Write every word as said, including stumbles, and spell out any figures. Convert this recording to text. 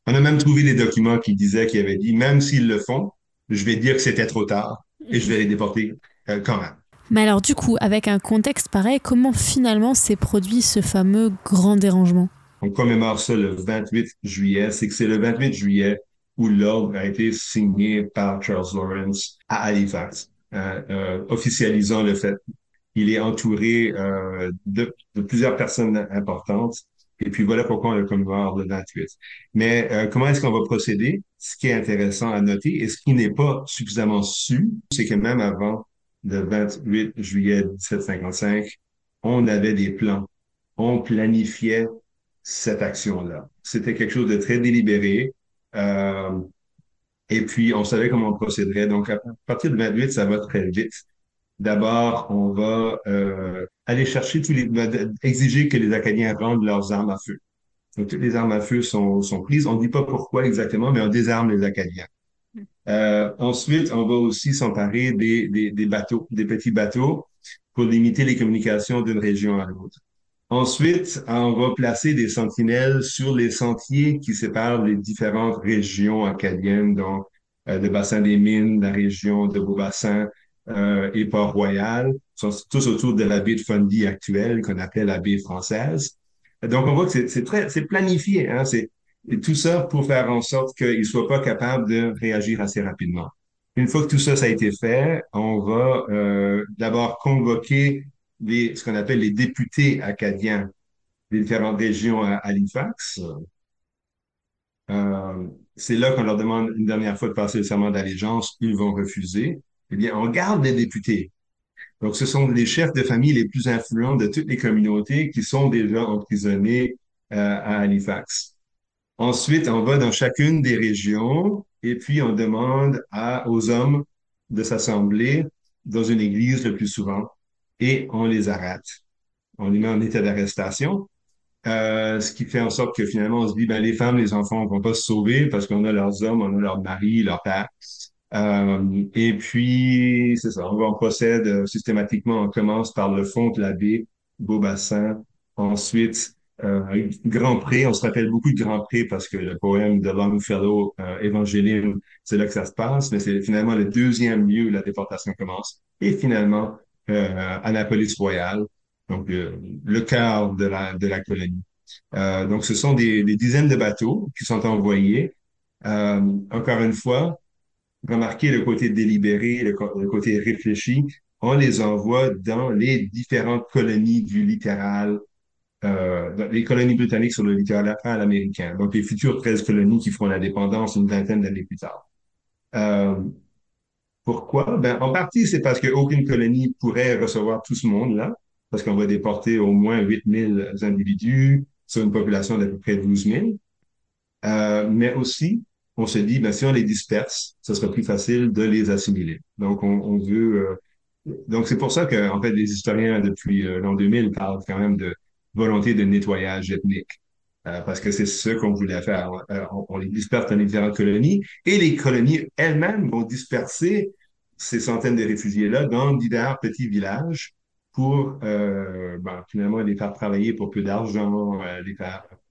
On a même trouvé des documents qui disaient, qui avaient dit, même s'ils le font, je vais dire que c'était trop tard et je vais les déporter euh, quand même. Mais alors du coup, avec un contexte pareil, comment finalement s'est produit ce fameux grand dérangement? On commémore ça le vingt-huit juillet. C'est que c'est le vingt-huit juillet où l'ordre a été signé par Charles Lawrence à Halifax, euh, euh, officialisant le fait. Il est entouré euh, de, de plusieurs personnes importantes. Et puis voilà pourquoi on le commémore le vingt-huit. Mais euh, comment est-ce qu'on va procéder? Ce qui est intéressant à noter et ce qui n'est pas suffisamment su, c'est que même avant le vingt-huit juillet dix-sept cent cinquante-cinq, on avait des plans. On planifiait cette action-là. C'était quelque chose de très délibéré. Euh, et puis, on savait comment on procéderait. Donc, à partir du vingt-huit, ça va très vite. D'abord, on va euh, aller chercher tous les, ben, exiger que les Acadiens rendent leurs armes à feu. Donc, toutes les armes à feu sont, sont prises. On ne dit pas pourquoi exactement, mais on désarme les Acadiens. Euh, ensuite, on va aussi s'emparer des, des, des bateaux, des petits bateaux, pour limiter les communications d'une région à l'autre. Ensuite, on va placer des sentinelles sur les sentiers qui séparent les différentes régions acadiennes, donc euh, le bassin des Mines, la région de Beaubassin euh, et Port-Royal, sont tous autour de la baie de Fundy actuelle, qu'on appelle la baie française. Donc, on voit que c'est c'est très, c'est planifié, hein, c'est et tout ça pour faire en sorte qu'ils ne soient pas capables de réagir assez rapidement. Une fois que tout ça, ça a été fait, on va euh, d'abord convoquer les, ce qu'on appelle les députés acadiens des différentes régions à Halifax. Euh, c'est là qu'on leur demande une dernière fois de passer le serment d'allégeance. Ils vont refuser. Eh bien, on garde les députés. Donc, ce sont les chefs de famille les plus influents de toutes les communautés qui sont déjà emprisonnés euh, à Halifax. Ensuite, on va dans chacune des régions et puis on demande à, aux hommes de s'assembler dans une église le plus souvent et on les arrête. On les met en état d'arrestation, euh, ce qui fait en sorte que finalement on se dit, ben, les femmes, les enfants ne vont pas se sauver parce qu'on a leurs hommes, on a leurs maris, leurs pères. Euh, et puis, c'est ça, on va, on procède euh, systématiquement, on commence par le fond de la baie, Beaubassin, ensuite euh, Grand Pré, on se rappelle beaucoup de Grand Pré parce que le poème de Longfellow, euh, Évangéline, c'est là que ça se passe, mais c'est finalement le deuxième lieu où la déportation commence. Et finalement, euh, Annapolis-Royal, donc euh, le cœur de la, de la colonie. Euh, donc, ce sont des, des dizaines de bateaux qui sont envoyés. Euh, encore une fois, remarquez le côté délibéré, le, co- le côté réfléchi. On les envoie dans les différentes colonies du littoral, euh, dans les colonies britanniques sur le littoral américain. Donc, les futures treize colonies qui feront l'indépendance une vingtaine d'années plus tard. Euh, Pourquoi? Ben, en partie, c'est parce qu'aucune colonie pourrait recevoir tout ce monde-là, parce qu'on va déporter au moins huit mille individus sur une population d'à peu près douze mille. Euh, mais aussi, on se dit, ben, si on les disperse, ce sera plus facile de les assimiler. Donc, on, on veut. Euh, donc, c'est pour ça que, en fait, les historiens depuis euh, l'an deux mille parlent quand même de volonté de nettoyage ethnique. Euh, parce que c'est ce qu'on voulait faire. Euh, on, on les disperse dans les différentes colonies et les colonies elles-mêmes vont disperser ces centaines de réfugiés-là dans divers petits villages pour euh, ben, finalement les faire travailler pour peu d'argent, euh, les faire